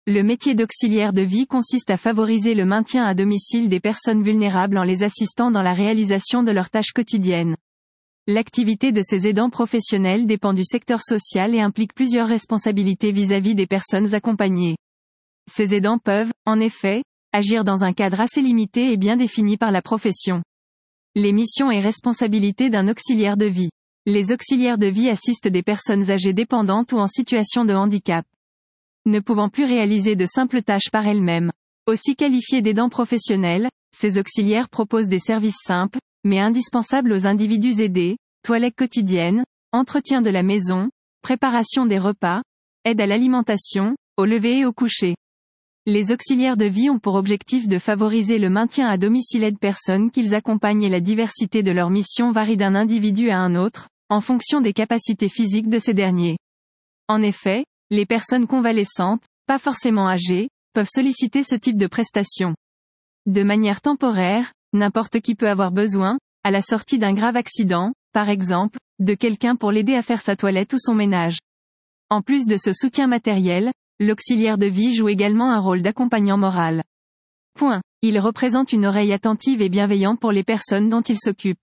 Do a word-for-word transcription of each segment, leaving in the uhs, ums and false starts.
Le métier d'auxiliaire de vie consiste à favoriser le maintien à domicile des personnes vulnérables en les assistant dans la réalisation de leurs tâches quotidiennes. L'activité de ces aidants professionnels dépend du secteur social et implique plusieurs responsabilités vis-à-vis des personnes accompagnées. Ces aidants peuvent, en effet, agir dans un cadre assez limité et bien défini par la profession. Les missions et responsabilités d'un auxiliaire de vie. Les auxiliaires de vie assistent des personnes âgées dépendantes ou en situation de handicap. Ne pouvant plus réaliser de simples tâches par elles-mêmes. Aussi qualifiés d'aidants professionnels, ces auxiliaires proposent des services simples, mais indispensables aux individus aidés, toilettes quotidiennes, entretien de la maison, préparation des repas, aide à l'alimentation, au lever et au coucher. Les auxiliaires de vie ont pour objectif de favoriser le maintien à domicile de personnes qu'ils accompagnent et la diversité de leurs missions varie d'un individu à un autre, en fonction des capacités physiques de ces derniers. En effet, les personnes convalescentes, pas forcément âgées, peuvent solliciter ce type de prestations. De manière temporaire, n'importe qui peut avoir besoin, à la sortie d'un grave accident, par exemple, de quelqu'un pour l'aider à faire sa toilette ou son ménage. En plus de ce soutien matériel, l'auxiliaire de vie joue également un rôle d'accompagnant moral. Point. Il représente une oreille attentive et bienveillante pour les personnes dont il s'occupe.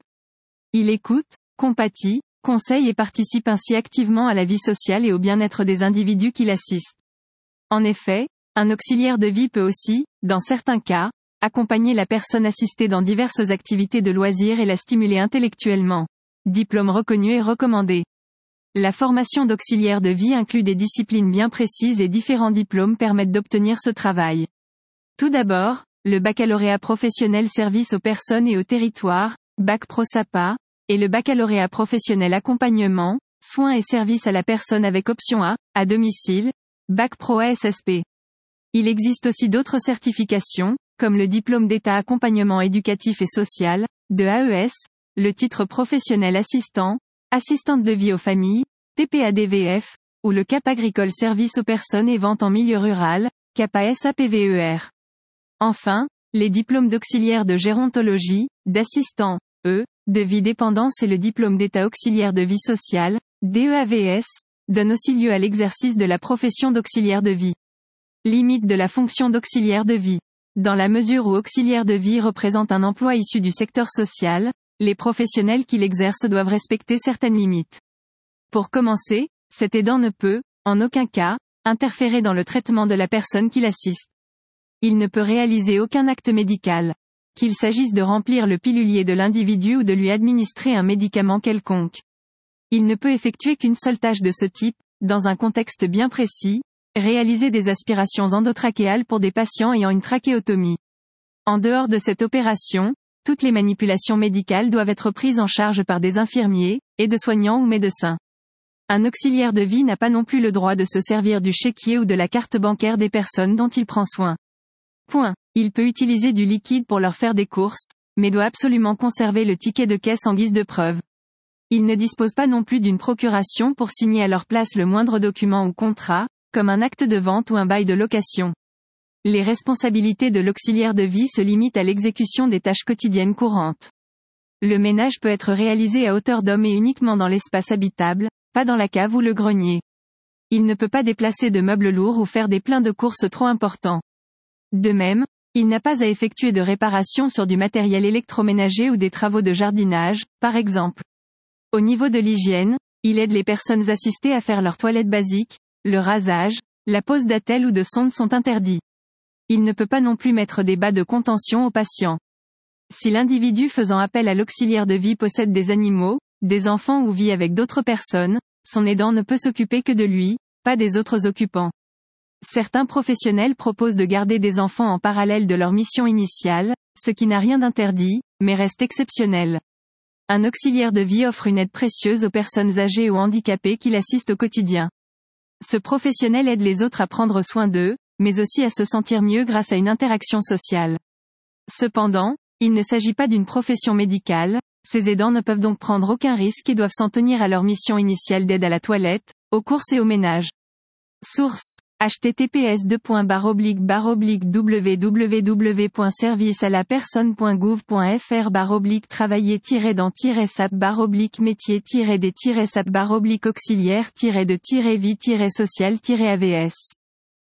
Il écoute, compatit, conseille et participe ainsi activement à la vie sociale et au bien-être des individus qui l'assistent. En effet, un auxiliaire de vie peut aussi, dans certains cas, accompagner la personne assistée dans diverses activités de loisirs et la stimuler intellectuellement. Diplôme reconnu et recommandé. La formation d'auxiliaire de vie inclut des disciplines bien précises et différents diplômes permettent d'obtenir ce travail. Tout d'abord, le baccalauréat professionnel service aux personnes et au territoire, bac pro SAPA, et le baccalauréat professionnel accompagnement, soins et services à la personne avec option A, à domicile, bac pro A S S P. Il existe aussi d'autres certifications, comme le diplôme d'état accompagnement éducatif et social, de A E S, le titre professionnel assistant, assistante de vie aux familles, T P A D V F, ou le C A P agricole service aux personnes et vente en milieu rural, C A P A S A P V E R. Enfin, les diplômes d'auxiliaire de gérontologie, d'assistant, E, de vie dépendance et le diplôme d'état auxiliaire de vie sociale, D E A V S, donnent aussi lieu à l'exercice de la profession d'auxiliaire de vie. Limite de la fonction d'auxiliaire de vie. Dans la mesure où auxiliaire de vie représente un emploi issu du secteur social, les professionnels qui l'exercent doivent respecter certaines limites. Pour commencer, cet aidant ne peut, en aucun cas, interférer dans le traitement de la personne qui l'assiste. Il ne peut réaliser aucun acte médical. Qu'il s'agisse de remplir le pilulier de l'individu ou de lui administrer un médicament quelconque. Il ne peut effectuer qu'une seule tâche de ce type, dans un contexte bien précis, réaliser des aspirations endotrachéales pour des patients ayant une trachéotomie. En dehors de cette opération, toutes les manipulations médicales doivent être prises en charge par des infirmiers, aides-soignants ou médecins. Un auxiliaire de vie n'a pas non plus le droit de se servir du chéquier ou de la carte bancaire des personnes dont il prend soin. Point. Il peut utiliser du liquide pour leur faire des courses, mais doit absolument conserver le ticket de caisse en guise de preuve. Il ne dispose pas non plus d'une procuration pour signer à leur place le moindre document ou contrat, comme un acte de vente ou un bail de location. Les responsabilités de l'auxiliaire de vie se limitent à l'exécution des tâches quotidiennes courantes. Le ménage peut être réalisé à hauteur d'homme et uniquement dans l'espace habitable, pas dans la cave ou le grenier. Il ne peut pas déplacer de meubles lourds ou faire des pleins de courses trop importants. De même, il n'a pas à effectuer de réparation sur du matériel électroménager ou des travaux de jardinage, par exemple. Au niveau de l'hygiène, il aide les personnes assistées à faire leur toilette basique, le rasage, la pose d'attelle ou de sonde sont interdits. Il ne peut pas non plus mettre des bas de contention aux patients. Si l'individu faisant appel à l'auxiliaire de vie possède des animaux, des enfants ou vit avec d'autres personnes, son aidant ne peut s'occuper que de lui, pas des autres occupants. Certains professionnels proposent de garder des enfants en parallèle de leur mission initiale, ce qui n'a rien d'interdit, mais reste exceptionnel. Un auxiliaire de vie offre une aide précieuse aux personnes âgées ou handicapées qui l'assistent au quotidien. Ce professionnel aide les autres à prendre soin d'eux, mais aussi à se sentir mieux grâce à une interaction sociale. Cependant, il ne s'agit pas d'une profession médicale, ces aidants ne peuvent donc prendre aucun risque et doivent s'en tenir à leur mission initiale d'aide à la toilette, aux courses et au ménage. Source. H T T P S deux points barre oblique barre oblique w w w point service à la personne point gouv point f r barre oblique travailler tiret dans tiret sap barre oblique métier tiret des tiret sap barre oblique auxiliaire tiret de tiret vie tiret social tiret A V S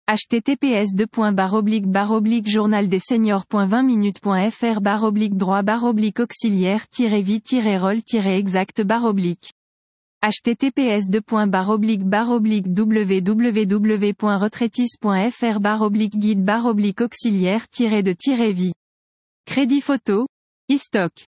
https deux points barre oblique barre oblique journal des seniors point vingt minutes point fr barre oblique droit barre oblique auxiliaire vie rôle exact barre oblique https deux points barre oblique barre oblique www point retraitis point fr barre oblique guide barre oblique auxiliaire de vie. Crédit photo, e-stock.